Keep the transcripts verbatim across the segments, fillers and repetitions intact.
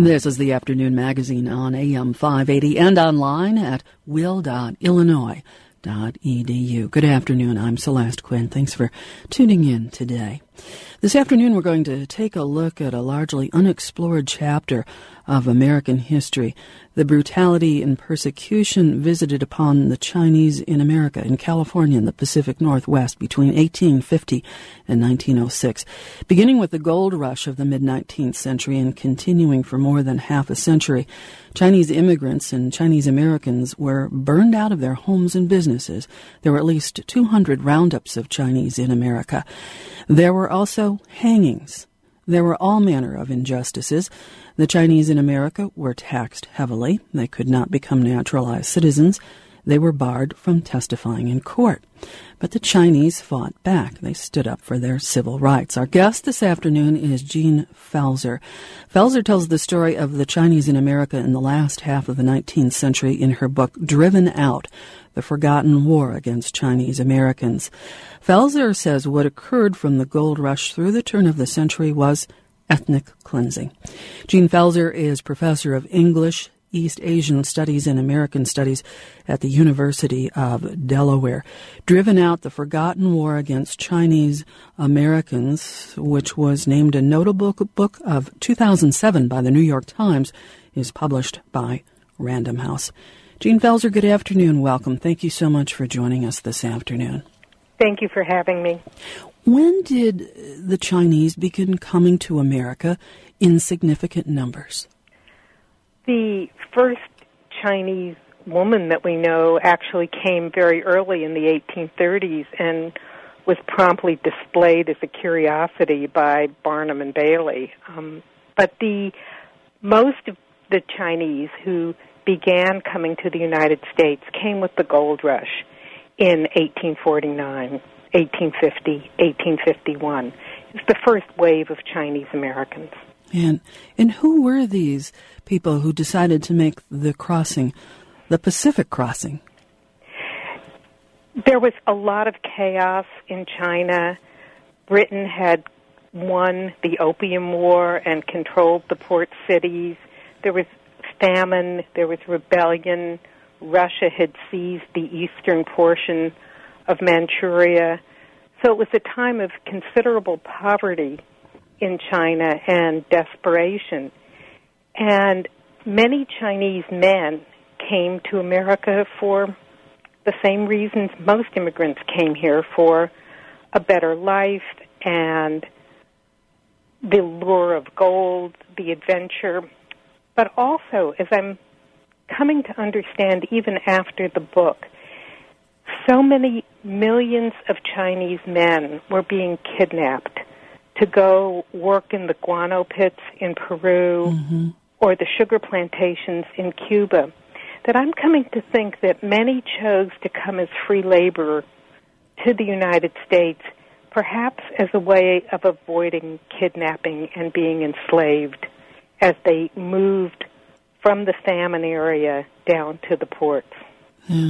This is the Afternoon Magazine on A M five eighty and online at will dot illinois dot e d u. Good afternoon. I'm Celeste Quinn. Thanks for tuning in today. This afternoon, we're going to take a look at a largely unexplored chapter of American history, the brutality and persecution visited upon the Chinese in America, in California and the Pacific Northwest between eighteen fifty and nineteen oh six, beginning with the gold rush of the mid-nineteenth century and continuing for more than half a century. Chinese immigrants and Chinese Americans were burned out of their homes and businesses. There were at least two hundred roundups of Chinese in America. There were also hangings. There were all manner of injustices. The Chinese in America were taxed heavily. They could not become naturalized citizens. They were barred from testifying in court. But the Chinese fought back. They stood up for their civil rights. Our guest this afternoon is Jean Felser. Felser tells the story of the Chinese in America in the last half of the nineteenth century in her book, Driven Out, The Forgotten War Against Chinese Americans. Felser says what occurred from the gold rush through the turn of the century was ethnic cleansing. Jean Felser is professor of English, East Asian Studies and American Studies at the University of Delaware. Driven Out, The Forgotten War Against Chinese Americans, which was named a notable book of two thousand seven by the New York Times, is published by Random House. Jean Felser, good afternoon. Welcome. Thank you so much for joining us this afternoon. Thank you for having me. When did the Chinese begin coming to America in significant numbers? The first Chinese woman that we know actually came very early in the eighteen thirties and was promptly displayed as a curiosity by Barnum and Bailey. Um, but the most of the Chinese who began coming to the United States came with the gold rush in eighteen forty-nine, eighteen fifty, eighteen fifty-one. It's the first wave of Chinese Americans. And and who were these people who decided to make the crossing, the Pacific crossing? There was a lot of chaos in China. Britain had won the Opium War and controlled the port cities. There was famine. There was rebellion. Russia had seized the eastern portion of Manchuria. So it was a time of considerable poverty in China and desperation. And many Chinese men came to America for the same reasons most immigrants came here, for a better life and the lure of gold, the adventure. But also, as I'm coming to understand even after the book, so many millions of Chinese men were being kidnapped to go work in the guano pits in Peru mm-hmm. or the sugar plantations in Cuba, that I'm coming to think that many chose to come as free labor to the United States, perhaps as a way of avoiding kidnapping and being enslaved as they moved from the famine area down to the ports. Yeah.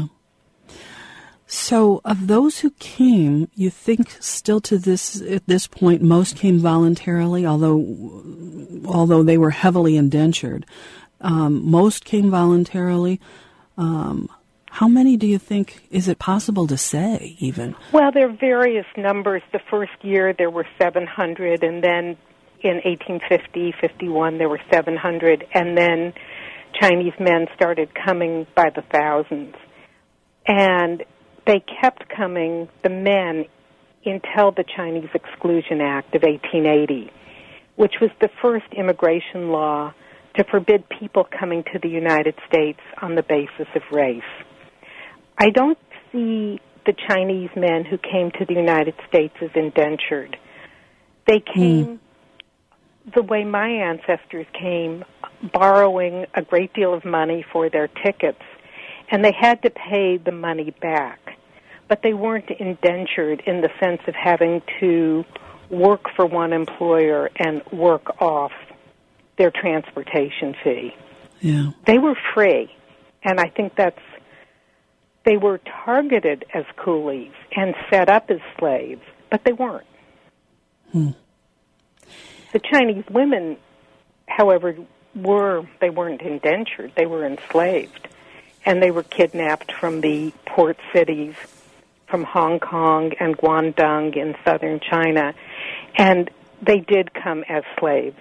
So, of those who came, you think still to this at this point, most came voluntarily, although although they were heavily indentured. Um, most came voluntarily. Um, how many do you think is it possible to say, even? Well, there are various numbers. The first year there were seven hundred, and then in eighteen fifty, fifty-one there were seven hundred, and then Chinese men started coming by the thousands. And they kept coming, the men, until the Chinese Exclusion Act of eighteen eighty, which was the first immigration law to forbid people coming to the United States on the basis of race. I don't see the Chinese men who came to the United States as indentured. They came mm. the way my ancestors came, borrowing a great deal of money for their tickets, and they had to pay the money back. But they weren't indentured in the sense of having to work for one employer and work off their transportation fee. Yeah. They were free, and I think that's, they were targeted as coolies and set up as slaves, but they weren't. Hmm. The Chinese women, however, were, they weren't indentured, they were enslaved. And they were kidnapped from the port cities, from Hong Kong and Guangdong in southern China. And they did come as slaves.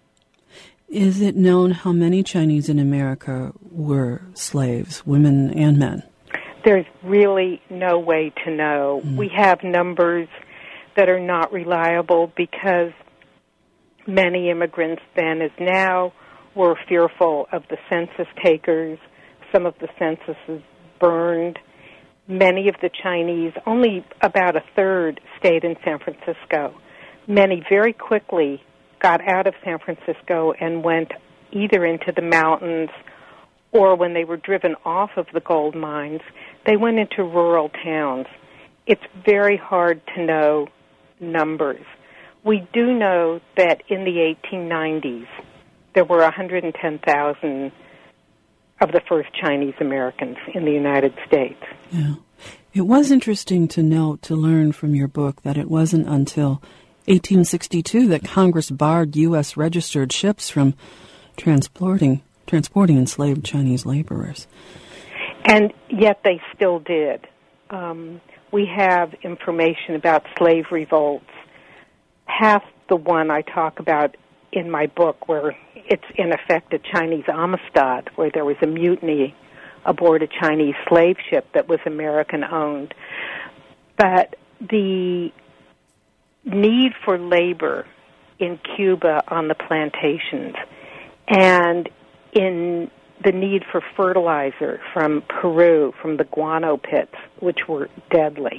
Is it known how many Chinese in America were slaves, women and men? There's really no way to know. Mm. We have numbers that are not reliable because many immigrants then as now were fearful of the census takers. Some of the censuses burned. Many of the Chinese, only about a third stayed in San Francisco. Many very quickly got out of San Francisco and went either into the mountains or when they were driven off of the gold mines, they went into rural towns. It's very hard to know numbers. We do know that in the eighteen nineties, there were one hundred ten thousand of the first Chinese Americans in the United States. Yeah. It was interesting to note, to learn from your book, that it wasn't until eighteen sixty-two that Congress barred U S registered ships from transporting transporting enslaved Chinese laborers. And yet they still did. Um, we have information about slave revolts, past the one I talk about in my book, where it's in effect a Chinese Amistad, where there was a mutiny aboard a Chinese slave ship that was American-owned. But the need for labor in Cuba on the plantations and in the need for fertilizer from Peru, from the guano pits, which were deadly,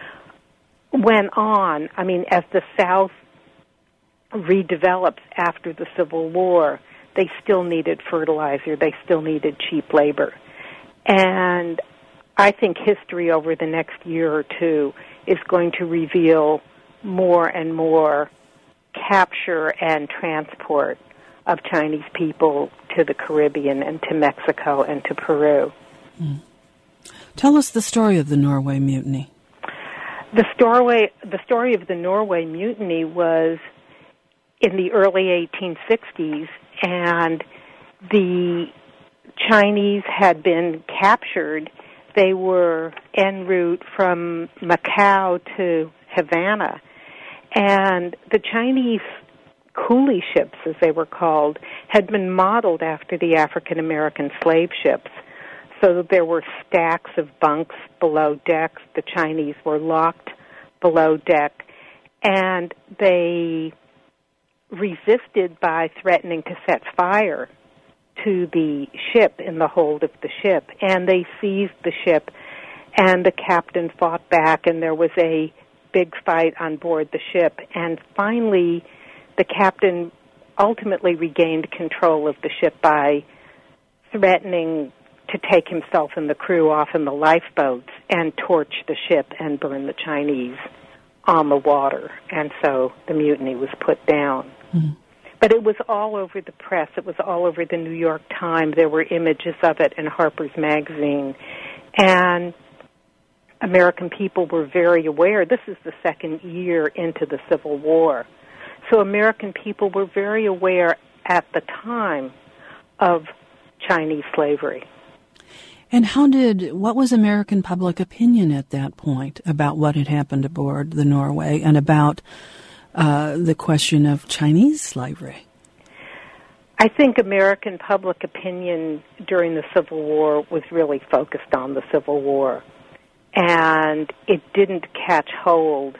went on. I mean, as the South redevelops after the Civil War, they still needed fertilizer. They still needed cheap labor. And I think history over the next year or two is going to reveal more and more capture and transport of Chinese people to the Caribbean and to Mexico and to Peru. Mm. Tell us the story of the Norway Mutiny. The story, the story of the Norway Mutiny was in the early eighteen sixties, and the Chinese had been captured. They were en route from Macau to Havana, and the Chinese coolie ships, as they were called, had been modeled after the African-American slave ships. So that there were stacks of bunks below decks. The Chinese were locked below deck, and they resisted by threatening to set fire to the ship in the hold of the ship. And they seized the ship, and the captain fought back, and there was a big fight on board the ship. And finally, the captain ultimately regained control of the ship by threatening to take himself and the crew off in the lifeboats and torch the ship and burn the Chinese on the water. And so the mutiny was put down. Mm. But it was all over the press. It was all over the New York Times. There were images of it in Harper's Magazine. And American people were very aware. This is the second year into the Civil War. So American people were very aware at the time of Chinese slavery. And how did, what was American public opinion at that point about what had happened aboard the Norway and about uh, the question of Chinese slavery? I think American public opinion during the Civil War was really focused on the Civil War, and it didn't catch hold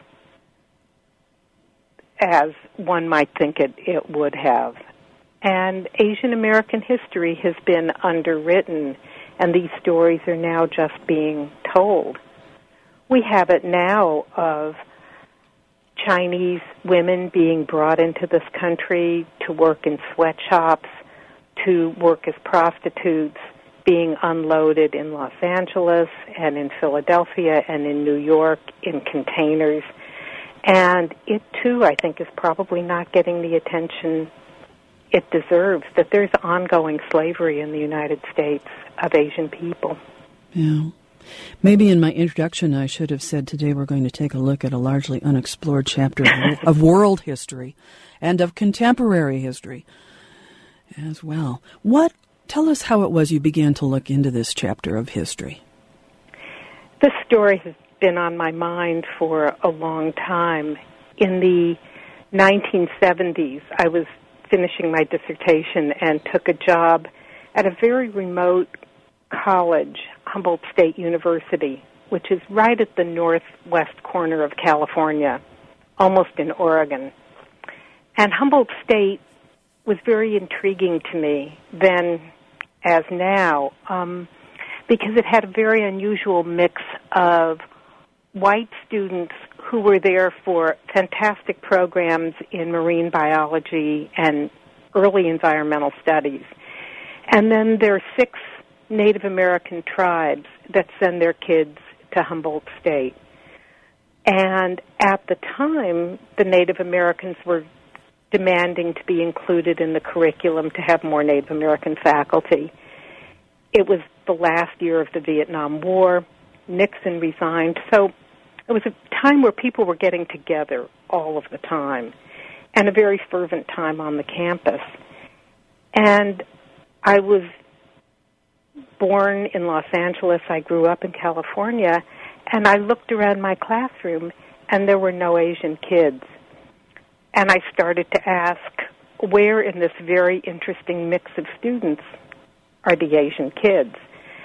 as one might think it, it would have. And Asian American history has been underwritten, and these stories are now just being told. We have it now of Chinese women being brought into this country to work in sweatshops, to work as prostitutes, being unloaded in Los Angeles and in Philadelphia and in New York in containers. And it, too, I think, is probably not getting the attention it deserves, that there's ongoing slavery in the United States of Asian people. Yeah. Maybe in my introduction I should have said today we're going to take a look at a largely unexplored chapter of world history and of contemporary history. as well. What? Tell us how it was you began to look into this chapter of history. This story has been on my mind for a long time. In the nineteen seventies, I was finishing my dissertation and took a job at a very remote college, Humboldt State University, which is right at the northwest corner of California, almost in Oregon. And Humboldt State was very intriguing to me then as now, um, because it had a very unusual mix of white students who were there for fantastic programs in marine biology and early environmental studies. And then there are six Native American tribes that send their kids to Humboldt State. And at the time, the Native Americans were demanding to be included in the curriculum to have more Native American faculty. It was the last year of the Vietnam War. Nixon resigned. So it was a time where people were getting together all of the time, and a very fervent time on the campus. And I was born in Los Angeles. I grew up in California, and I looked around my classroom, and there were no Asian kids. And I started to ask, where in this very interesting mix of students are the Asian kids?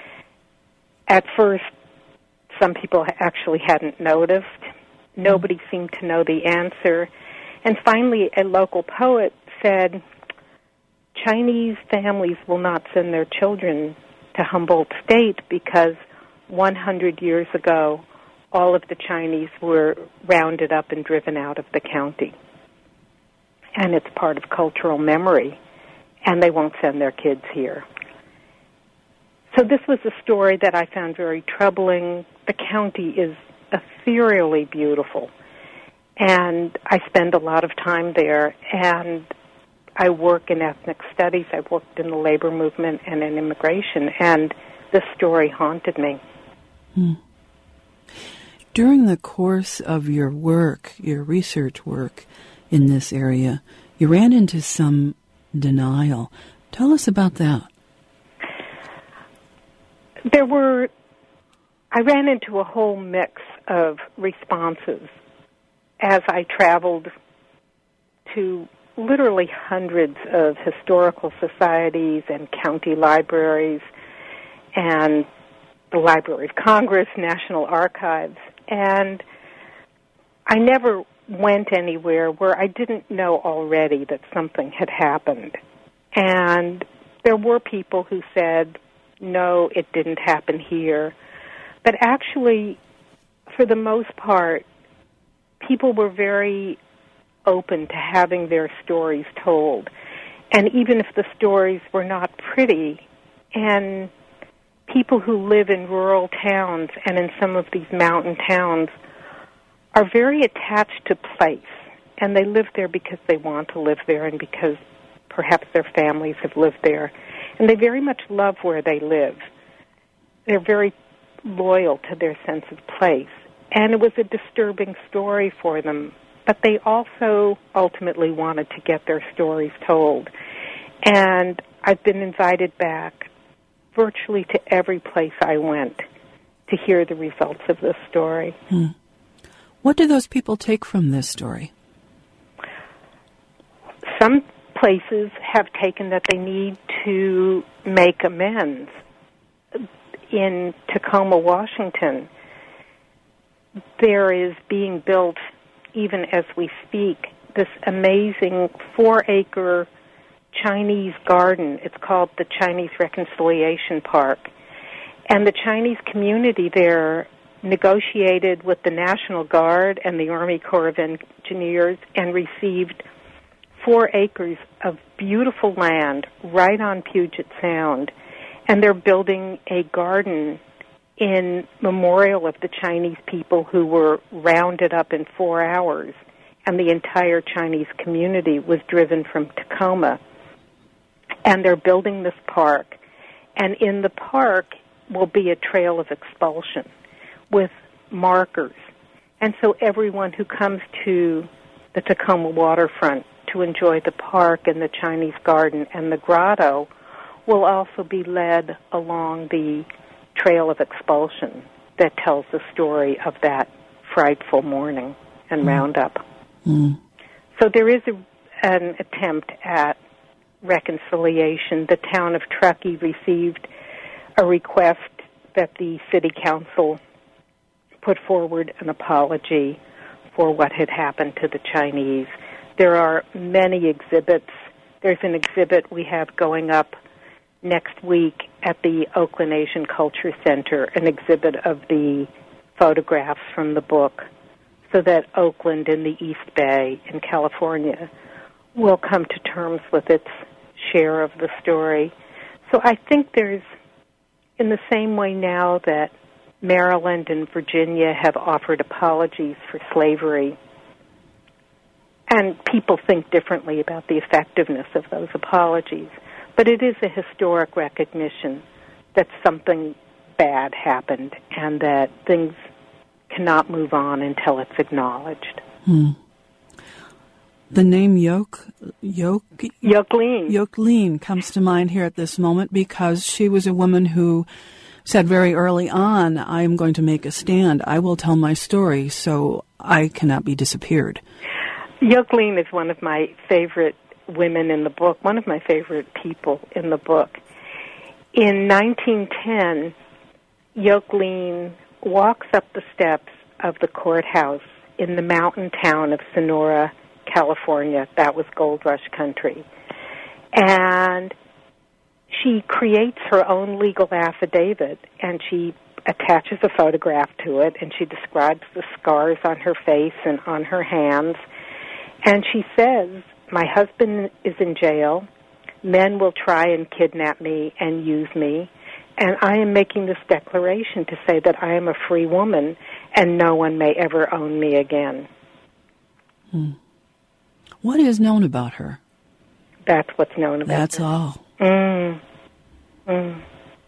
At first, some people actually hadn't noticed. Nobody seemed to know the answer. And finally, a local poet said, Chinese families will not send their children to Humboldt State because one hundred years ago, all of the Chinese were rounded up and driven out of the county. And it's part of cultural memory, and they won't send their kids here. So this was a story that I found very troubling. The county is ethereally beautiful, and I spend a lot of time there, and I work in ethnic studies. I worked in the labor movement and in immigration, and this story haunted me. Hmm. During the course of your work, your research work in this area, you ran into some denial. Tell us about that. There were, I ran into a whole mix of responses as I traveled to literally hundreds of historical societies and county libraries and the Library of Congress, National Archives, and I never went anywhere where I didn't know already that something had happened. And there were people who said, no, it didn't happen here. But actually, for the most part, people were very open to having their stories told. And even if the stories were not pretty, and people who live in rural towns and in some of these mountain towns are very attached to place, and they live there because they want to live there and because perhaps their families have lived there. And they very much love where they live. They're very loyal to their sense of place. And it was a disturbing story for them, but they also ultimately wanted to get their stories told. And I've been invited back virtually to every place I went to hear the results of this story. Hmm. What do those people take from this story? Some places have taken that they need to make amends. In Tacoma, Washington, there is being built, even as we speak, this amazing four-acre Chinese garden. It's called the Chinese Reconciliation Park. And the Chinese community there negotiated with the National Guard and the Army Corps of Engineers and received four acres of beautiful land right on Puget Sound. And they're building a garden in memorial of the Chinese people who were rounded up in four hours. And the entire Chinese community was driven from Tacoma. And they're building this park. And in the park will be a trail of expulsion with markers. And so everyone who comes to the Tacoma waterfront to enjoy the park and the Chinese garden and the grotto will also be led along the trail of expulsion that tells the story of that frightful morning and mm. roundup. Mm. So there is a, an attempt at reconciliation. The town of Truckee received a request that the city council put forward an apology for what had happened to the Chinese. There are many exhibits. There's an exhibit we have going up next week at the Oakland Asian Culture Center, an exhibit of the photographs from the book, so that Oakland and the East Bay in California will come to terms with its share of the story. So I think there's, in the same way now that Maryland and Virginia have offered apologies for slavery, and people think differently about the effectiveness of those apologies, but it is a historic recognition that something bad happened and that things cannot move on until it's acknowledged. Hmm. The name Yoke, Yoke, Yokeleen. Yokeleen comes to mind here at this moment because she was a woman who said very early on, I am going to make a stand. I will tell my story so I cannot be disappeared. Yokeleen is one of my favorite women in the book, one of my favorite people in the book. In nineteen ten, Yokeleen walks up the steps of the courthouse in the mountain town of Sonora, California. That was gold rush country. And she creates her own legal affidavit, and she attaches a photograph to it, and she describes the scars on her face and on her hands. And she says, my husband is in jail. Men will try and kidnap me and use me. And I am making this declaration to say that I am a free woman and no one may ever own me again. Hmm. What is known about her? That's what's known about That's her. all. Mm. Mm.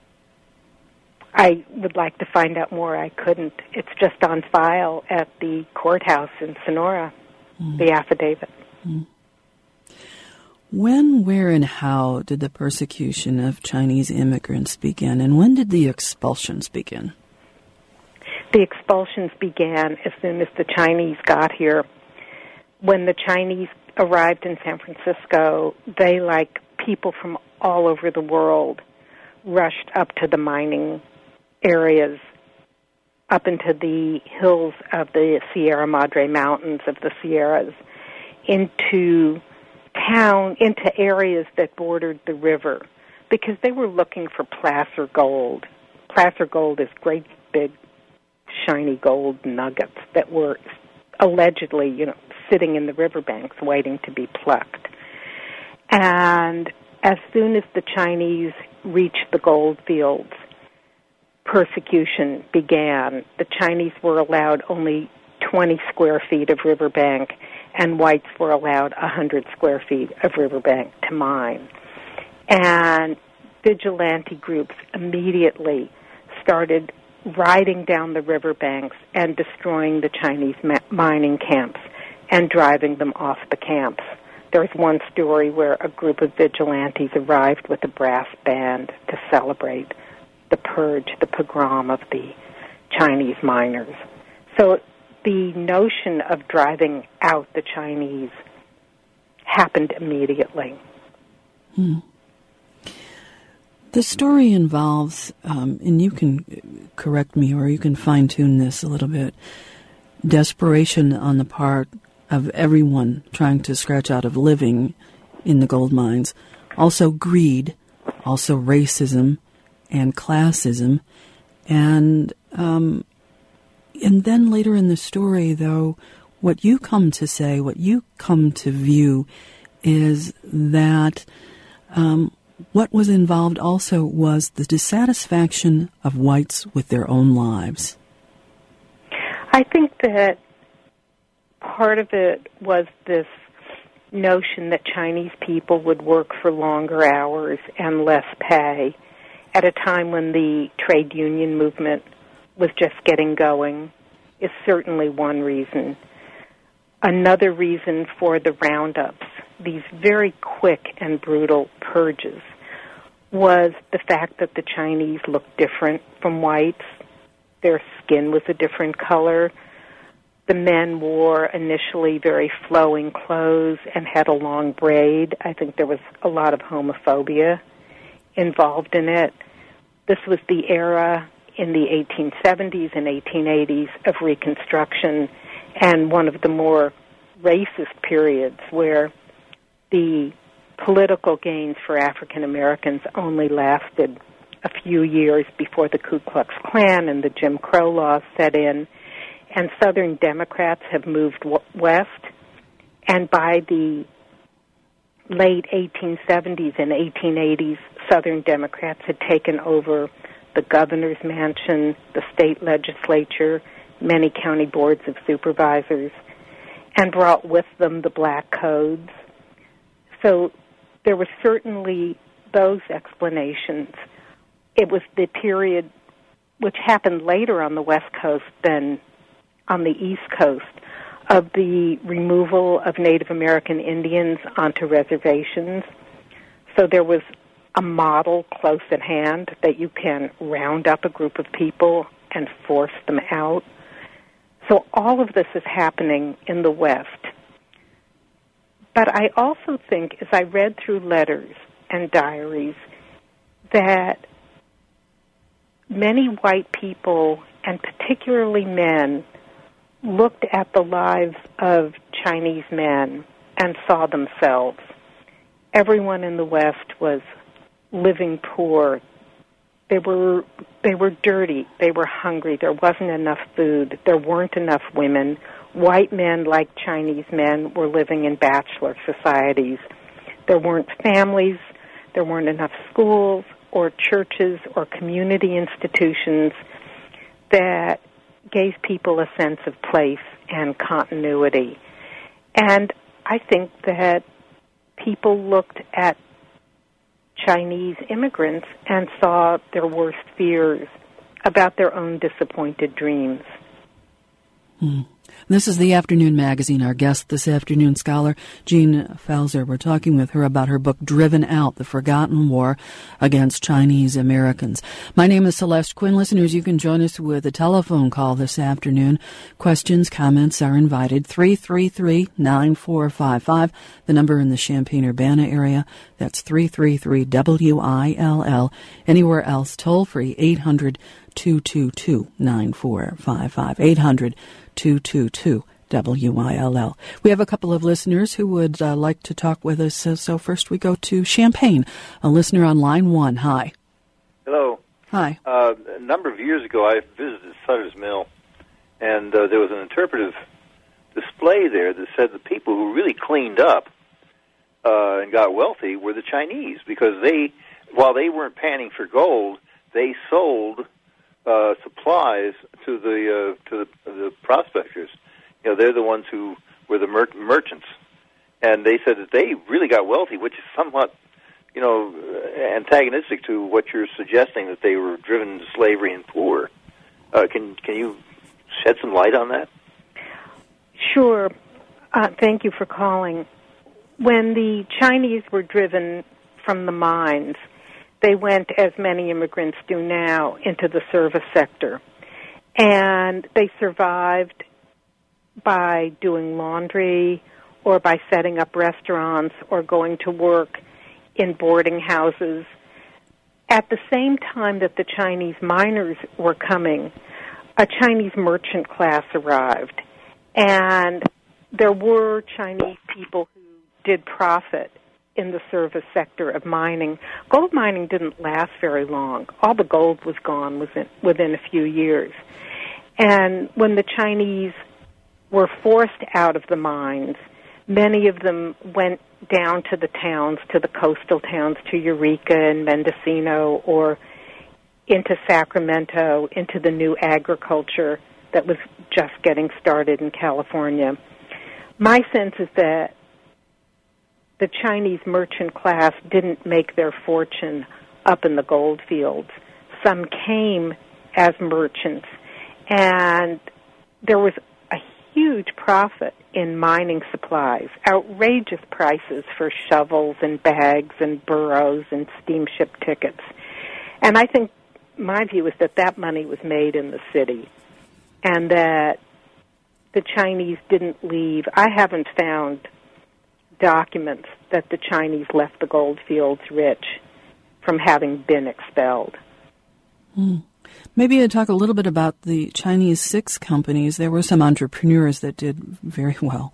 I would like to find out more. I couldn't. It's just on file at the courthouse in Sonora, mm. the affidavit. Mm. When, where, and how did the persecution of Chinese immigrants begin, and when did the expulsions begin? The expulsions began as soon as the Chinese got here. When the Chinese arrived in San Francisco, they, like people from all over the world, rushed up to the mining areas, up into the hills of the Sierra Madre Mountains of the Sierras, into town, into areas that bordered the river, because they were looking for placer gold. Placer gold is great big shiny gold nuggets that were allegedly, you know, sitting in the riverbanks waiting to be plucked. And as soon as the Chinese reached the gold fields, persecution began. The Chinese were allowed only twenty square feet of riverbank, and whites were allowed one hundred square feet of riverbank to mine. And vigilante groups immediately started riding down the riverbanks and destroying the Chinese ma- mining camps and driving them off the camps. There's one story where a group of vigilantes arrived with a brass band to celebrate the purge, the pogrom of the Chinese miners. So the notion of driving out the Chinese happened immediately. Hmm. The story involves, um, and you can correct me or you can fine-tune this a little bit, desperation on the part of everyone trying to scratch out a living in the gold mines, also greed, also racism and classism, and um, and then later in the story, though, what you come to say, what you come to view, is that um, what was involved also was the dissatisfaction of whites with their own lives. I think that part of it was this notion that Chinese people would work for longer hours and less pay at a time when the trade union movement was just getting going is certainly one reason. Another reason for the roundups, these very quick and brutal purges was the fact that the Chinese looked different from whites. Their skin was a different color. The men wore initially very flowing clothes and had a long braid. I think there was a lot of homophobia involved in it. This was the era in the eighteen seventies and eighteen eighties of Reconstruction, and one of the more racist periods where the political gains for African Americans only lasted a few years before the Ku Klux Klan and the Jim Crow laws set in, and Southern Democrats have moved w- west, and by the late eighteen seventies and eighteen eighties, Southern Democrats had taken over the governor's mansion, the state legislature, many county boards of supervisors, and brought with them the black codes. So there were certainly those explanations. It was the period which happened later on the West Coast than on the East Coast of the removal of Native American Indians onto reservations. So there was a model close at hand that you can round up a group of people and force them out. So all of this is happening in the West. But I also think, as I read through letters and diaries, that many white people, and particularly men, looked at the lives of Chinese men and saw themselves. Everyone in the West was living poor. They were they were dirty. They were hungry. There wasn't enough food. There weren't enough women. White men, like Chinese men, were living in bachelor societies. There weren't families. There weren't enough schools or churches or community institutions that gave people a sense of place and continuity. And I think that people looked at Chinese immigrants and saw their worst fears about their own disappointed dreams. Hmm. This is the Afternoon Magazine. Our guest this afternoon, scholar Jean Falzer. We're talking with her about her book, Driven Out, The Forgotten War Against Chinese Americans. My name is Celeste Quinn. Listeners, you can join us with a telephone call this afternoon. Questions, comments are invited. three three three, nine four five five, the number in the Champaign-Urbana area. That's three three three W I L L. Anywhere else, toll free, eight hundred, two two two, nine four five five, eight hundred, two two two, W I L L. We have a couple of listeners who would uh, like to talk with us, so, so first we go to Champaign, a listener on line one. Hi. Hello. Hi. Uh, a number of years ago, I visited Sutter's Mill, and uh, there was an interpretive display there that said the people who really cleaned up uh, and got wealthy were the Chinese, because they, while they weren't panning for gold, they sold uh, supplies to the uh, to the, the prospectors. You know, they're the ones who were the mer- merchants, and they said that they really got wealthy, which is somewhat, you know, antagonistic to what you're suggesting, that they were driven to slavery and poor. Uh, can can you shed some light on that? Sure. Uh, thank you for calling. When the Chinese were driven from the mines, they went, as many immigrants do now, into the service sector. And they survived by doing laundry or by setting up restaurants or going to work in boarding houses. At the same time that the Chinese miners were coming, a Chinese merchant class arrived. And there were Chinese people who did profit in the service sector of mining. Gold mining didn't last very long. All the gold was gone within, within a few years. And when the Chinese were forced out of the mines, many of them went down to the towns, to the coastal towns, to Eureka and Mendocino, or into Sacramento, into the new agriculture that was just getting started in California. My sense is that the Chinese merchant class didn't make their fortune up in the gold fields. Some came as merchants, and there was a huge profit in mining supplies, outrageous prices for shovels and bags and burros and steamship tickets. And I think my view is that that money was made in the city and that the Chinese didn't leave. I haven't found documents that the Chinese left the gold fields rich from having been expelled. Mm. Maybe you'd talk a little bit about the Chinese six companies. There were some entrepreneurs that did very well.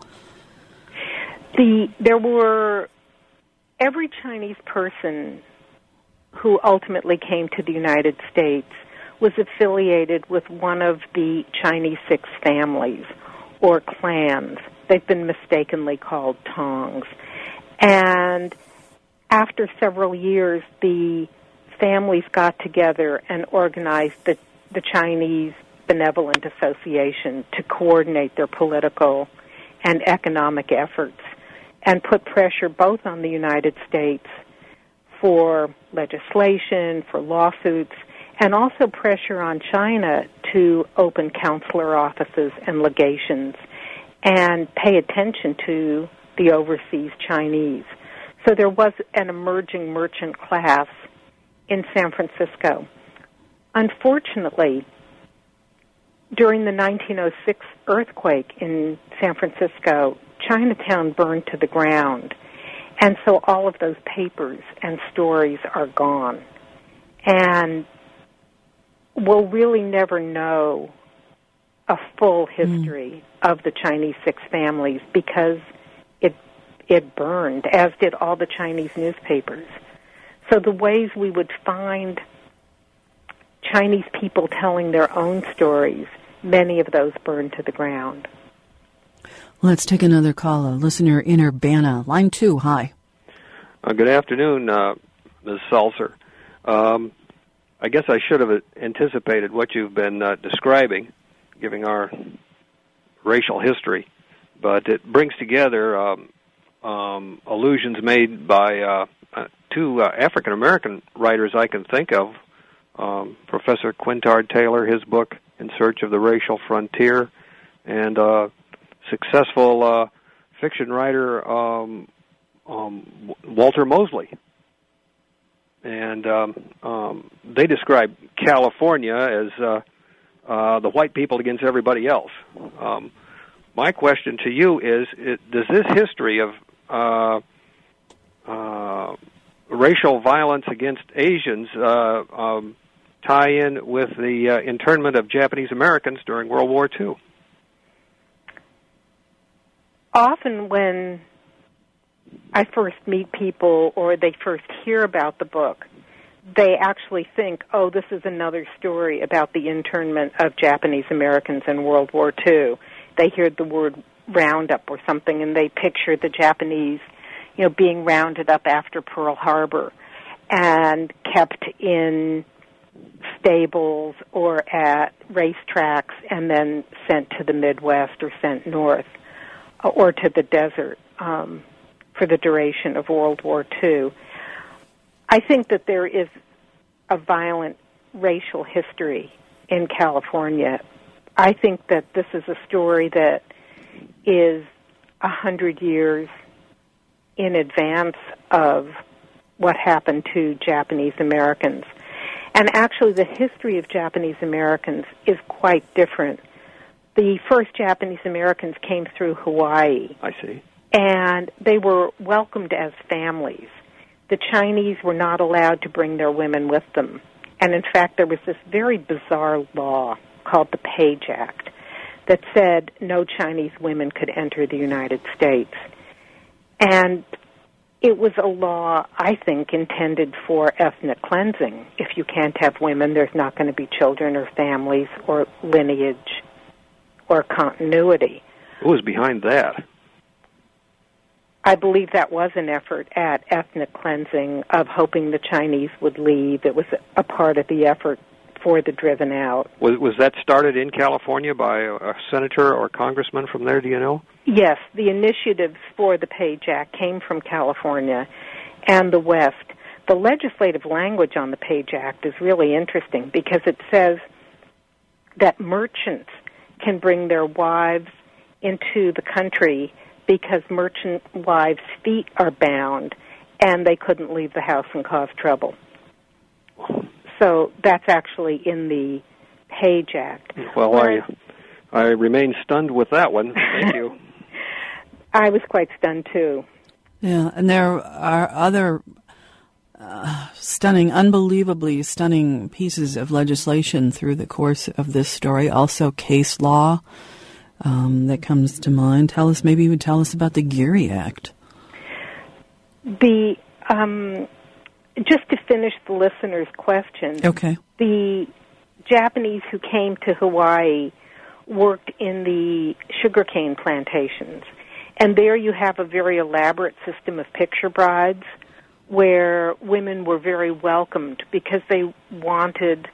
The there were every Chinese person who ultimately came to the United States was affiliated with one of the Chinese six families or clans. They've been mistakenly called Tongs. And after several years, the families got together and organized the, the Chinese Benevolent Association to coordinate their political and economic efforts and put pressure both on the United States for legislation, for lawsuits, and also pressure on China to open consular offices and legations and pay attention to the overseas Chinese. So there was an emerging merchant class in San Francisco. Unfortunately, during the nineteen oh six earthquake in San Francisco, Chinatown burned to the ground, and so all of those papers and stories are gone. And we'll really never know a full history mm. of the Chinese six families because it it burned, as did all the Chinese newspapers. So the ways we would find Chinese people telling their own stories, many of those burned to the ground. Let's take another call. A listener in Urbana. Line two, hi. Uh, good afternoon, uh, Miz Sulzer. Um, I guess I should have anticipated what you've been uh, describing, giving our racial history, but it brings together um, um, allusions made by uh, uh, two uh, African-American writers I can think of, um, Professor Quintard Taylor, his book, In Search of the Racial Frontier, and uh, successful uh, fiction writer um, um, Walter Mosley. And um, um, they describe California as uh, uh, the white people against everybody else. Um, my question to you is, is does this history of uh, uh, racial violence against Asians uh, um, tie in with the uh, internment of Japanese Americans during World War Two? Often when I first meet people or they first hear about the book, they actually think, oh, this is another story about the internment of Japanese Americans in World War Two. They hear the word roundup or something, and they picture the Japanese, you know, being rounded up after Pearl Harbor and kept in stables or at racetracks and then sent to the Midwest or sent north or to the desert um, for the duration of World War Two. I think that there is a violent racial history in California. I think that this is a story that is a hundred years in advance of what happened to Japanese Americans. And actually, the history of Japanese Americans is quite different. The first Japanese Americans came through Hawaii. I see. And they were welcomed as families. The Chinese were not allowed to bring their women with them. And in fact, there was this very bizarre law called the Page Act that said no Chinese women could enter the United States. And it was a law, I think, intended for ethnic cleansing. If you can't have women, there's not going to be children or families or lineage or continuity. Who was behind that? I believe that was an effort at ethnic cleansing, of hoping the Chinese would leave. It was a part of the effort for the driven out. Was, was that started in California by a, a senator or congressman from there, do you know? Yes, the initiatives for the Page Act came from California and the West. The legislative language on the Page Act is really interesting because it says that merchants can bring their wives into the country because merchant wives' feet are bound and they couldn't leave the house and cause trouble. So that's actually in the Page Act. Well, Whereas, I, I remain stunned with that one. Thank you. I was quite stunned, too. Yeah, and there are other uh, stunning, unbelievably stunning pieces of legislation through the course of this story. Also, case law um, that comes to mind. Tell us, maybe you would tell us about the Geary Act. The um, just to finish the listener's question. Okay. The Japanese who came to Hawaii worked in the sugarcane plantations. And there you have a very elaborate system of picture brides where women were very welcomed because they wanted,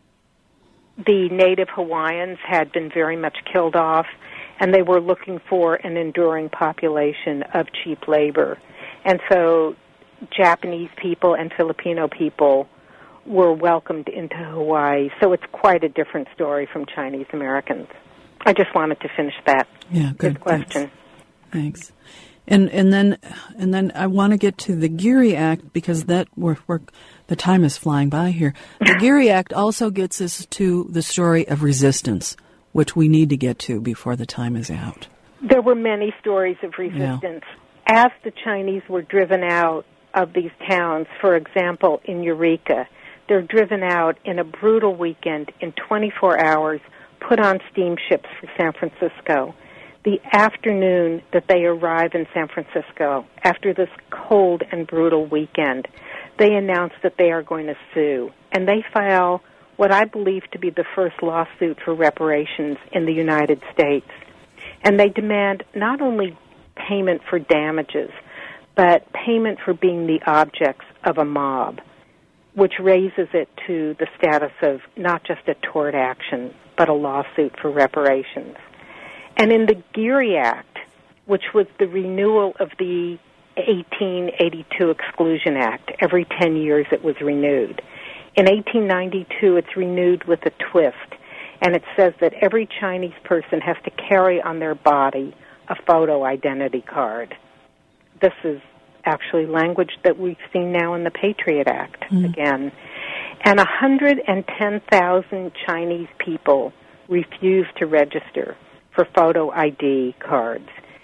the native Hawaiians had been very much killed off, and they were looking for an enduring population of cheap labor. And so Japanese people and Filipino people were welcomed into Hawaii. So it's quite a different story from Chinese Americans. I just wanted to finish that yeah, good, good question. Thanks. Thanks. And and then and then I want to get to the Geary Act because that we're, we're the time is flying by here. The Geary Act also gets us to the story of resistance, which we need to get to before the time is out. There were many stories of resistance. Yeah. As the Chinese were driven out of these towns, for example, in Eureka, they're driven out in a brutal weekend in twenty-four hours, put on steamships for San Francisco. The afternoon that they arrive in San Francisco, after this cold and brutal weekend, they announce that they are going to sue. And they file what I believe to be the first lawsuit for reparations in the United States. And they demand not only payment for damages, but payment for being the objects of a mob, which raises it to the status of not just a tort action, but a lawsuit for reparations. And in the Geary Act, which was the renewal of the eighteen eighty-two Exclusion Act, every ten years it was renewed. In eighteen ninety-two, it's renewed with a twist, and it says that every Chinese person has to carry on their body a photo identity card. This is actually language that we've seen now in the Patriot Act mm. again. And one hundred ten thousand Chinese people refused to register for photo I D cards.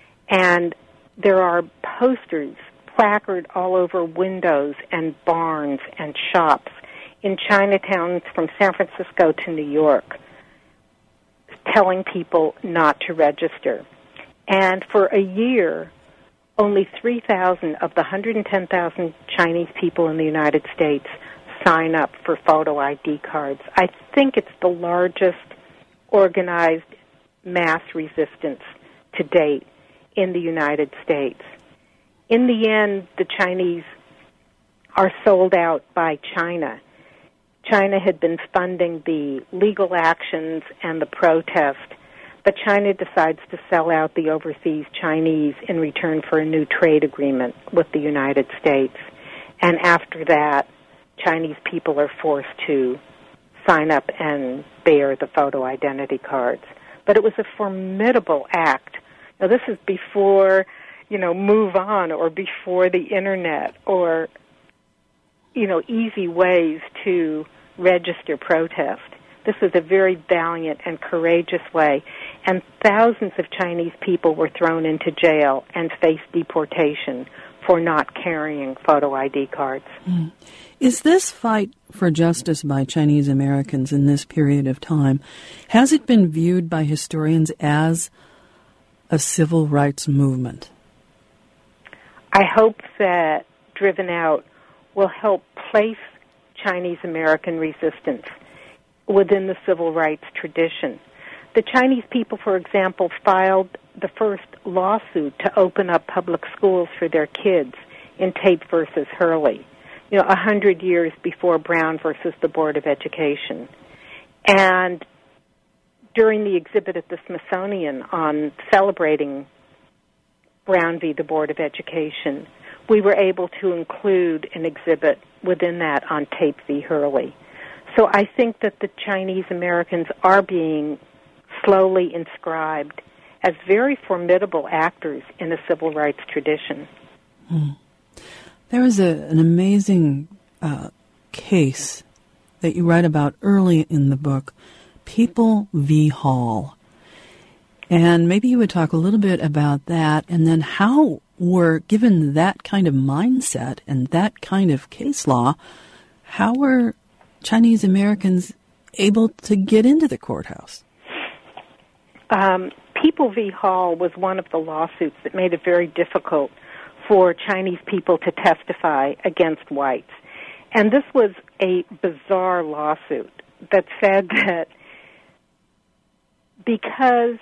And there are posters placard all over windows and barns and shops in Chinatowns from San Francisco to New York telling people not to register. And for a year, only three thousand of the one hundred ten thousand Chinese people in the United States sign up for photo I D cards. I think it's the largest organized mass resistance to date in the United States. In the end, the Chinese are sold out by China. China had been funding the legal actions and the protest, but China decides to sell out the overseas Chinese in return for a new trade agreement with the United States. And after that, Chinese people are forced to sign up and bear the photo identity cards. But it was a formidable act. Now, this is before, you know, Move On or before the Internet or, you know, easy ways to register protest. This was a very valiant and courageous way, and thousands of Chinese people were thrown into jail and faced deportation for not carrying photo I D cards. Mm. Is this fight for justice by Chinese Americans in this period of time, has it been viewed by historians as a civil rights movement? I hope that Driven Out will help place Chinese American resistance within the civil rights tradition. The Chinese people, for example, filed the first lawsuit to open up public schools for their kids in Tate versus Hurley, you know, a hundred years before Brown versus the Board of Education. And during the exhibit at the Smithsonian on celebrating Brown v. the Board of Education, we were able to include an exhibit within that on Tate v. Hurley. So I think that the Chinese Americans are being slowly inscribed as very formidable actors in the civil rights tradition. Hmm. There was a, an amazing uh, case that you write about early in the book, People v. Hall. And maybe you would talk a little bit about that, and then how were, given that kind of mindset and that kind of case law, how were Chinese Americans able to get into the courthouse? Um, People v. Hall was one of the lawsuits that made it very difficult for Chinese people to testify against whites. And this was a bizarre lawsuit that said that because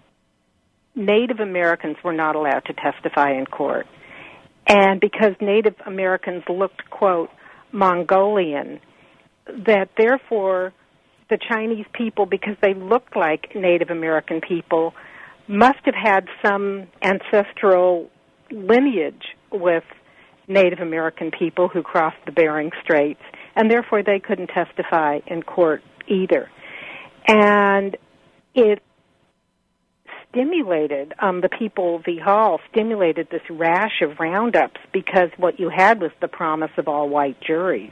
Native Americans were not allowed to testify in court, and because Native Americans looked, quote, Mongolian, that therefore the Chinese people, because they looked like Native American people, must have had some ancestral lineage with Native American people who crossed the Bering Straits, and therefore they couldn't testify in court either. And it stimulated, um, the People v. Hall stimulated this rash of roundups because what you had was the promise of all-white juries.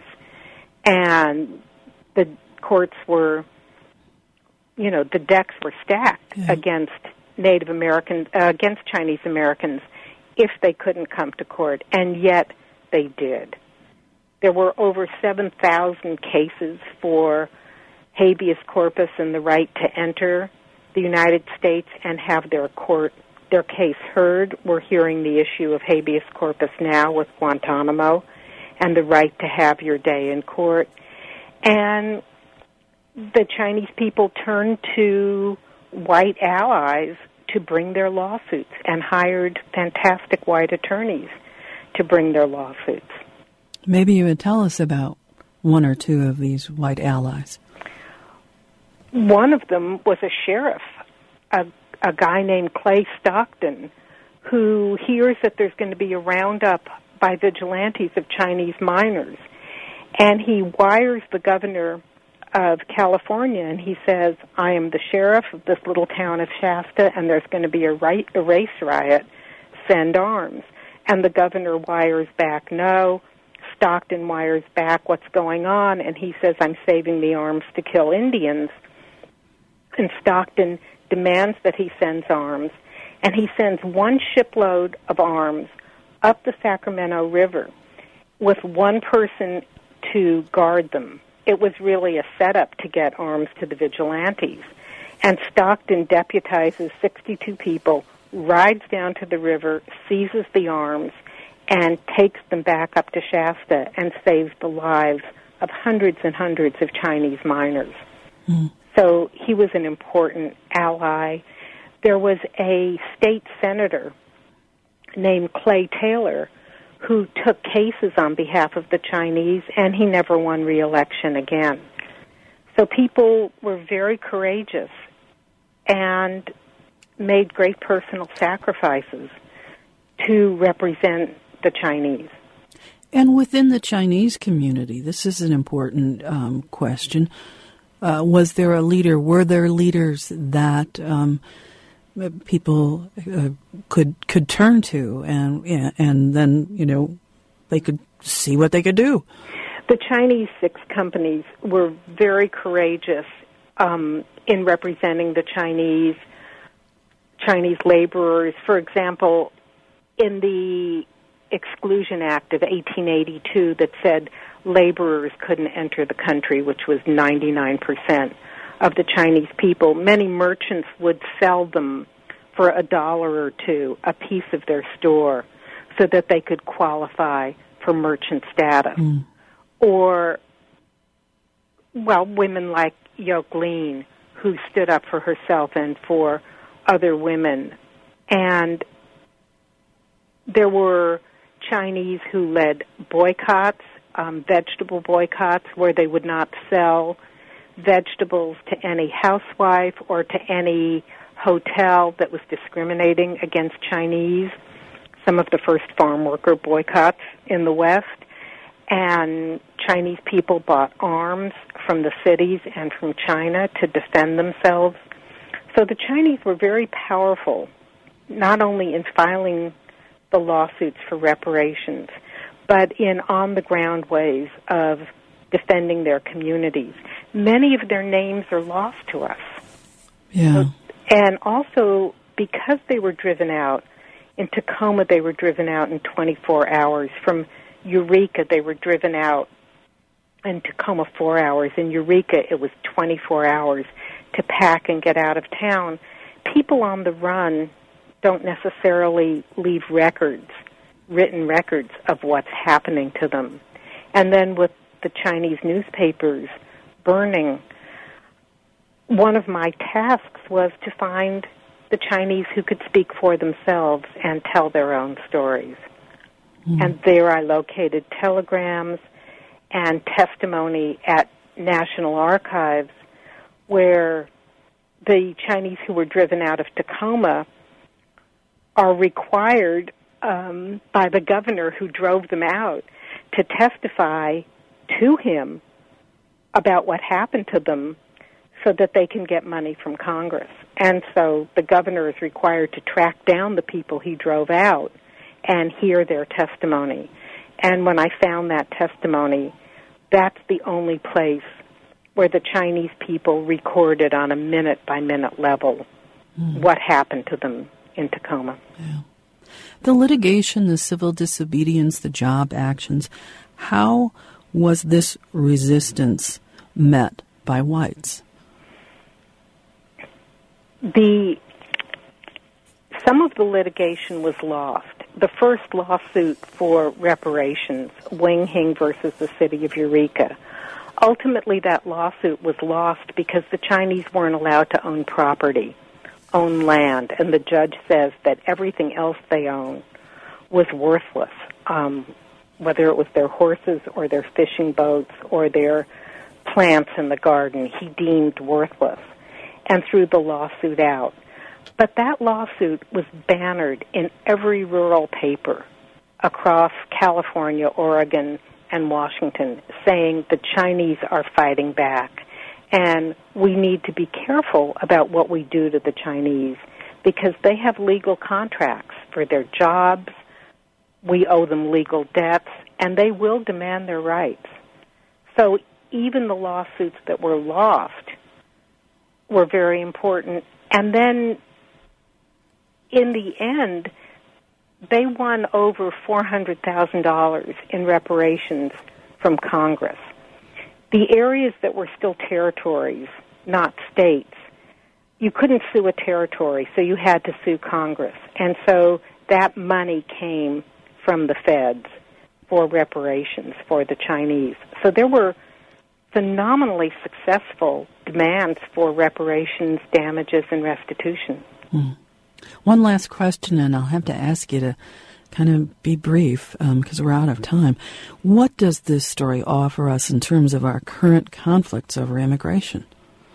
And the courts were, you know, the decks were stacked yeah. against Native Americans, uh, against Chinese Americans if they couldn't come to court, and yet they did. There were over seven thousand cases for habeas corpus and the right to enter the United States and have their court, their case heard. We're hearing the issue of habeas corpus now with Guantanamo and the right to have your day in court. And the Chinese people turned to white allies to bring their lawsuits and hired fantastic white attorneys to bring their lawsuits. Maybe you would tell us about one or two of these white allies. One of them was a sheriff, a, a guy named Clay Stockton, who hears that there's going to be a roundup by vigilantes of Chinese miners. And he wires the governor of California, and he says, I am the sheriff of this little town of Shasta, and there's going to be a, right, a race riot. Send arms. And the governor wires back, no. Stockton wires back, what's going on? And he says, I'm saving the arms to kill Indians. And Stockton demands that he sends arms. And he sends one shipload of arms up the Sacramento River with one person to guard them. It was really a setup to get arms to the vigilantes. And Stockton deputizes sixty-two people, rides down to the river, seizes the arms, and takes them back up to Shasta and saves the lives of hundreds and hundreds of Chinese miners. Mm. So he was an important ally. There was a state senator named Clay Taylor who took cases on behalf of the Chinese, and he never won re-election again. So people were very courageous and made great personal sacrifices to represent the Chinese. And within the Chinese community, this is an important um, question. Uh, was there a leader, were there leaders that um, people uh, could could turn to, and and then, you know, they could see what they could do? The Chinese Six Companies were very courageous um, in representing the Chinese Chinese laborers. For example, in the Exclusion Act of eighteen eighty-two that said laborers couldn't enter the country, which was ninety-nine percent of the Chinese people, many merchants would sell them for a dollar or two a piece of their store so that they could qualify for merchant status. Mm. Or, well, women like Yoke Lean, who stood up for herself and for other women. And there were Chinese who led boycotts, um, vegetable boycotts, where they would not sell vegetables to any housewife or to any hotel that was discriminating against Chinese. Some of the first farm worker boycotts in the West. And Chinese people bought arms from the cities and from China to defend themselves. So the Chinese were very powerful, not only in filing the lawsuits for reparations, but in on-the-ground ways of defending their communities. Many of their names are lost to us. Yeah. And also, because they were driven out, in Tacoma they were driven out in twenty-four hours. From Eureka they were driven out in Tacoma four hours. In Eureka it was twenty-four hours to pack and get out of town. People on the run don't necessarily leave records, written records of what's happening to them. And then with the Chinese newspapers burning, one of my tasks was to find the Chinese who could speak for themselves and tell their own stories. Mm. And there I located telegrams and testimony at National Archives where the Chinese who were driven out of Tacoma are required um, by the governor who drove them out to testify to him about what happened to them so that they can get money from Congress. And so the governor is required to track down the people he drove out and hear their testimony. And when I found that testimony, that's the only place where the Chinese people recorded on a minute-by-minute level mm. what happened to them in Tacoma. Yeah. The litigation, the civil disobedience, the job actions, how was this resistance met by whites? The some of the litigation was lost. The first lawsuit for reparations, Wing Hing versus the city of Eureka, ultimately that lawsuit was lost because the Chinese weren't allowed to own property, own land, and the judge says that everything else they own was worthless, um, whether it was their horses or their fishing boats or their plants in the garden, he deemed worthless, and threw the lawsuit out. But that lawsuit was bannered in every rural paper across California, Oregon, and Washington, saying the Chinese are fighting back. And we need to be careful about what we do to the Chinese because they have legal contracts for their jobs. We owe them legal debts, and they will demand their rights. So even the lawsuits that were lost were very important. And then in the end, they won over four hundred thousand dollars in reparations from Congress. The areas that were still territories, not states, you couldn't sue a territory, so you had to sue Congress. And so that money came from the feds for reparations for the Chinese. So there were phenomenally successful demands for reparations, damages, and restitution. Mm. One last question, and I'll have to ask you to kind of be brief because um, we're out of time. What does this story offer us in terms of our current conflicts over immigration?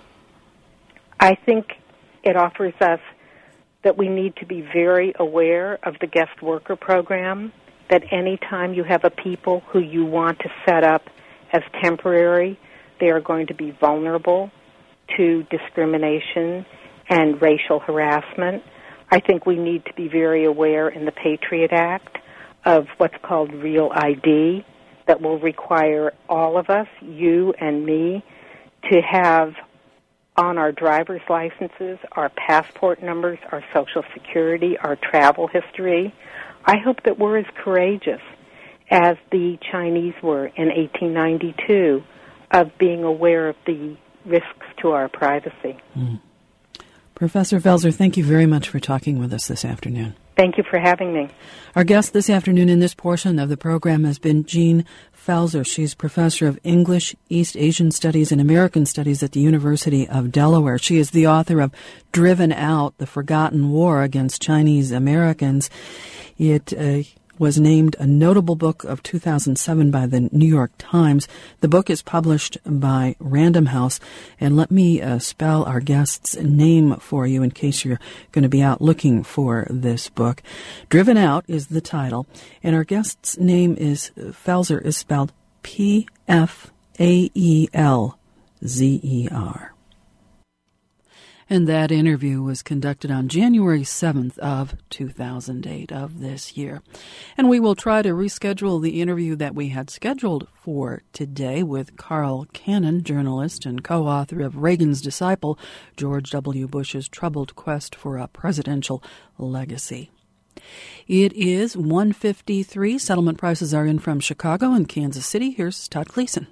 I think it offers us that we need to be very aware of the guest worker program, that any time you have a people who you want to set up as temporary, they are going to be vulnerable to discrimination and racial harassment. I think we need to be very aware in the Patriot Act of what's called Real I D that will require all of us, you and me, to have on our driver's licenses our passport numbers, our Social Security, our travel history. I hope that we're as courageous as the Chinese were in eighteen ninety-two of being aware of the risks to our privacy. Mm. Professor Felser, thank you very much for talking with us this afternoon. Thank you for having me. Our guest this afternoon in this portion of the program has been Jean Felser. She's professor of English, East Asian Studies, and American Studies at the University of Delaware. She is the author of Driven Out, The Forgotten War Against Chinese Americans. It uh, was named a notable book of two thousand seven by the New York Times. The book is published by Random House. And let me uh, spell our guest's name for you in case you're going to be out looking for this book. Driven Out is the title. And our guest's name is, Felser is spelled P F A E L Z E R. And that interview was conducted on January seventh of two thousand eight of this year. And we will try to reschedule the interview that we had scheduled for today with Carl Cannon, journalist and co-author of Reagan's Disciple, George W. Bush's Troubled Quest for a Presidential Legacy. It is one fifty-three. Settlement prices are in from Chicago and Kansas City. Here's Todd Gleason.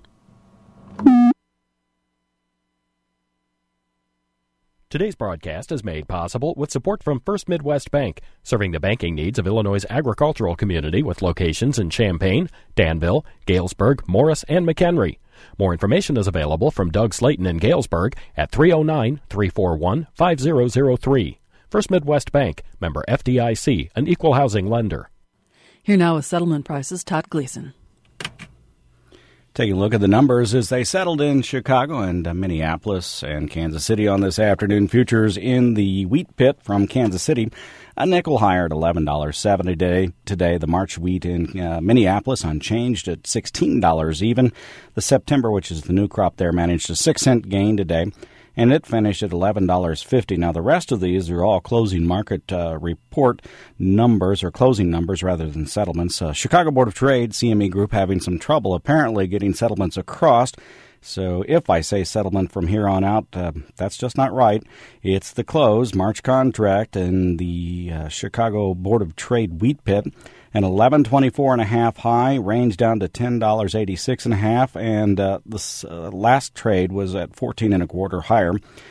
Today's broadcast is made possible with support from First Midwest Bank, serving the banking needs of Illinois' agricultural community with locations in Champaign, Danville, Galesburg, Morris, and McHenry. More information is available from Doug Slayton in Galesburg at three oh nine, three four one, five oh oh three. First Midwest Bank, member F D I C, an equal housing lender. Here now with settlement prices, Todd Gleason. Taking a look at the numbers as they settled in Chicago and uh, Minneapolis and Kansas City on this afternoon. Futures in the wheat pit from Kansas City, a nickel higher at eleven dollars and seventy cents today. Today, the March wheat in uh, Minneapolis unchanged at sixteen dollars even. The September, which is the new crop there, managed a six cent gain today, and it finished at eleven dollars and fifty cents. Now, the rest of these are all closing market uh, report numbers, or closing numbers rather than settlements. Uh, Chicago Board of Trade, C M E Group, having some trouble apparently getting settlements across. So if I say settlement from here on out, uh, that's just not right. It's the close, March contract, and the uh, Chicago Board of Trade wheat pit. An eleven twenty-four and a half high, range down to ten dollars and eighty-six and a half, and uh, the uh, last trade was at fourteen and a quarter higher.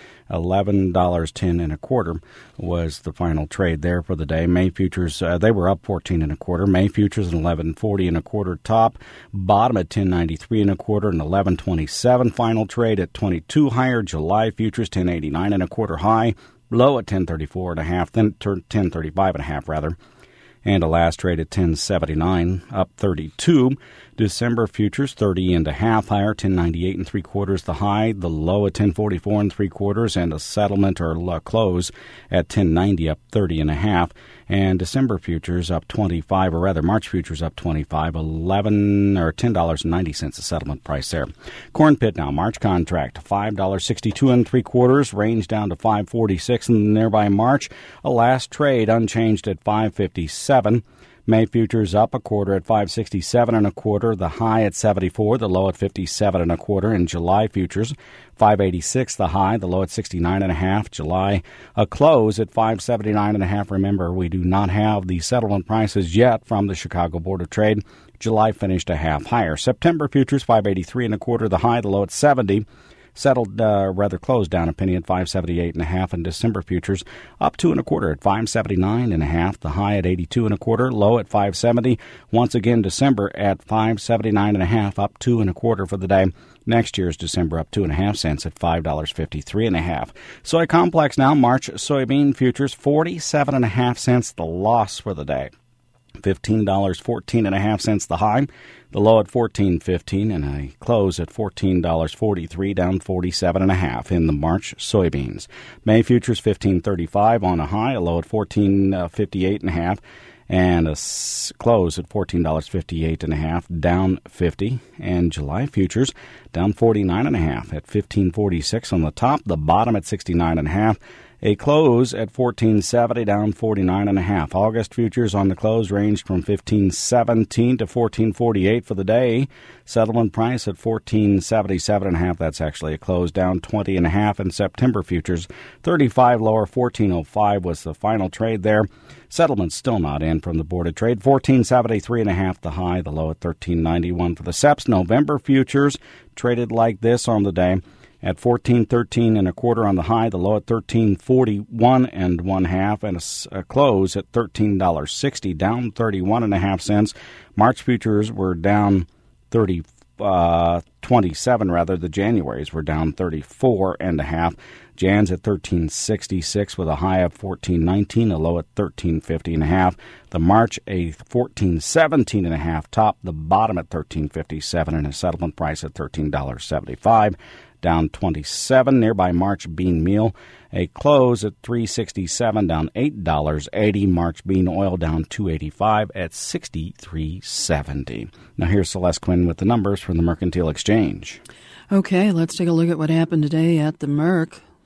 eleven dollars and ten and a quarter was the final trade there for the day. May futures, uh, they were up fourteen and a quarter. May futures an eleven forty and a quarter top, bottom at ten ninety-three and a quarter, and eleven twenty-seven final trade at twenty-two higher. July futures ten eighty-nine and a quarter high, low at ten thirty-four and a half, then ten thirty-five and a half rather. And a last trade at ten seventy-nine, up thirty-two. December futures thirty and a half higher, ten ninety-eight and three quarters the high, the low at ten forty-four and three quarters, and a settlement or close at ten ninety, up thirty and a half. And December futures up twenty-five, or rather March futures up twenty-five, eleven or ten dollars and ninety cents a settlement price there. Corn pit now, March contract five dollars and sixty-two and three quarters, range down to five forty-six in the nearby March. A last trade unchanged at five fifty-seven. May futures up a quarter at five sixty-seven and a quarter, the high at seventy-four, the low at fifty-seven and a quarter. In July futures, five eighty-six the high, the low at sixty-nine and a half. July a close at five seventy-nine and a half. Remember, we do not have the settlement prices yet from the Chicago Board of Trade. July finished a half higher. September futures five eighty-three and a quarter, the high, the low at seventy. Settled, uh, rather closed down a penny at five seventy-eight and a half, and December futures up two and a quarter at five seventy-nine and a half, the high at eighty-two and a quarter, low at five seventy. Once again, December at five seventy-nine and a half, up two and a quarter for the day. Next year's December up two and a half cents at five dollars and fifty-three and a half. Soy complex now, March soybean futures forty-seven and a half cents, the loss for the day. fifteen dollars and fourteen and a half cents the high, the low at fourteen fifteen, and a close at fourteen dollars and forty-three, down forty-seven and a half in the March soybeans. May futures fifteen thirty-five on a high, a low at fourteen fifty-eight and a half, and a s- close at fourteen dollars and fifty-eight and a half, down fifty. And July futures down forty-nine and a half at fifteen forty-six on the top, the bottom at sixty-nine and a half. A close at fourteen seventy, down forty-nine and a half. August futures on the close ranged from fifteen seventeen to fourteen forty-eight for the day. Settlement price at fourteen seventy-seven and a half. That's actually a close, down twenty and a half. And September futures thirty-five lower, fourteen oh five was the final trade there. Settlement still not in from the Board of Trade. fourteen seventy-three and a half the high, the low at thirteen ninety-one for the S E Ps. November futures traded like this on the day. At fourteen thirteen and a quarter on the high, the low at thirteen forty-one and one half, and a, a close at thirteen dollars and sixty, down thirty-one and a half cents. March futures were down thirty, uh, twenty-seven rather. The Januaries were down thirty-four and a half. Jan's at thirteen sixty-six with a high of fourteen nineteen, a low at thirteen fifty and a half. The March a fourteen seventeen and a half top, the bottom at thirteen fifty-seven, and a settlement price at thirteen dollars and seventy-five. Down twenty-seven. Nearby March bean meal, a close at three sixty-seven, down eight dollars and eighty. March bean oil down two eighty-five at sixty-three seventy. Now here's Celeste Quinn with the numbers from the Mercantile Exchange. Okay, let's take a look at what happened today at the Merc.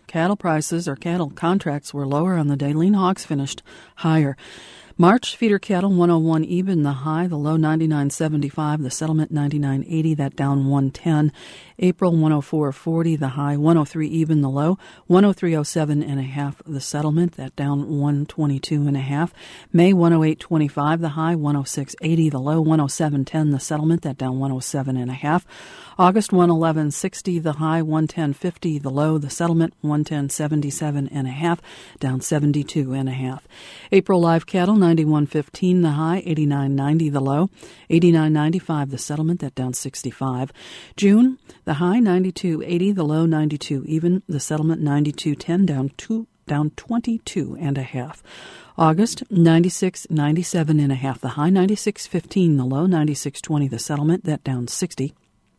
cattle prices or cattle contracts were lower on the day. Lean hogs finished higher. March feeder cattle one oh one even, the high, the low ninety-nine seventy-five, the settlement ninety-nine eighty, that down one ten. April one oh four forty, the high, one oh three even, the low, one oh three oh seven and a half, the settlement, that down one twenty-two and a half. May one oh eight twenty-five, the high, one oh six eighty, the low, one oh seven ten, the settlement, that down one oh seven and a half. August one eleven sixty, the high, one ten fifty, the low, the settlement, one ten seventy-seven and a half, down seventy-two and a half. April live cattle, ninety-one fifteen, the high, eighty-nine ninety, the low, eighty-nine ninety-five, the settlement, that down sixty-five. June, the high, ninety-two eighty, the low, ninety-two even, the settlement, ninety-two ten, down two, down twenty-two and a half. August, ninety-six ninety-seven and a half, the high, ninety-six fifteen, the low, ninety-six twenty, the settlement, that down sixty.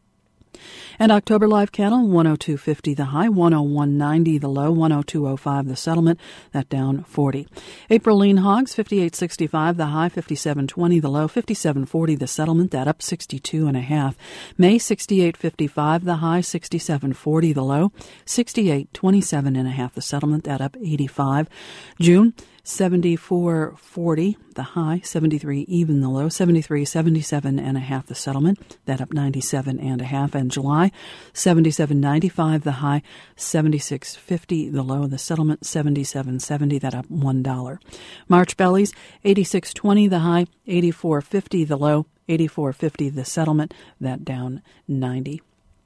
And October live cattle, one oh two fifty the high, one oh one ninety the low, one oh two oh five the settlement, that down forty. April lean hogs, fifty-eight sixty-five the high, fifty-seven twenty the low, fifty-seven forty the settlement, that up sixty-two and a half. May, sixty-eight fifty-five the high, sixty-seven forty the low, sixty-eight twenty-seven and a half the settlement, that up eighty-five. June, seventy-four forty the high, seventy-three even the low, seventy-three seventy-seven and a half the settlement, that up ninety-seven and a half. And July, seventy-seven ninety-five the high, seventy-six fifty the low, the settlement, seventy-seven seventy, that up one dollar. March bellies, eighty-six twenty the high, eighty-four fifty the low, eighty-four fifty the settlement, that down ninety.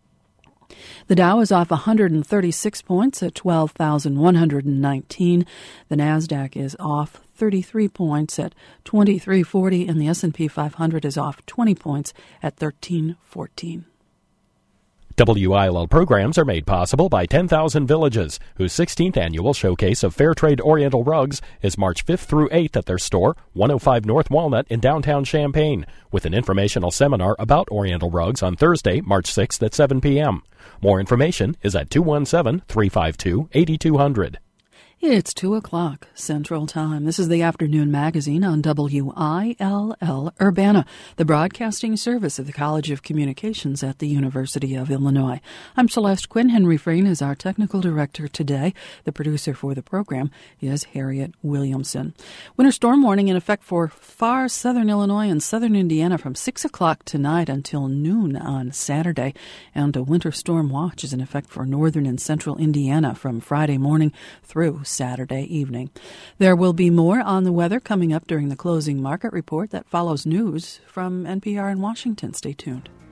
The Dow is off one hundred thirty-six points at twelve thousand one hundred nineteen. The Nasdaq is off thirty-three points at twenty-three forty, and the S and P five hundred is off twenty points at thirteen fourteen. W I L L programs are made possible by ten thousand Villages, whose sixteenth annual showcase of fair trade Oriental rugs is March fifth through eighth at their store, one oh five North Walnut in downtown Champaign, with an informational seminar about Oriental rugs on Thursday, March sixth at seven p.m. More information is at two one seven, three five two, eight two zero zero. It's two o'clock Central Time. This is the Afternoon Magazine on W I L L Urbana, the broadcasting service of the College of Communications at the University of Illinois. I'm Celeste Quinn. Henry Frayne is our technical director today. The producer for the program is Harriet Williamson. Winter storm warning in effect for far southern Illinois and southern Indiana from six o'clock tonight until noon on Saturday. And a winter storm watch is in effect for northern and central Indiana from Friday morning through Saturday evening. There will be more on the weather coming up during the closing market report that follows news from N P R in Washington. Stay tuned.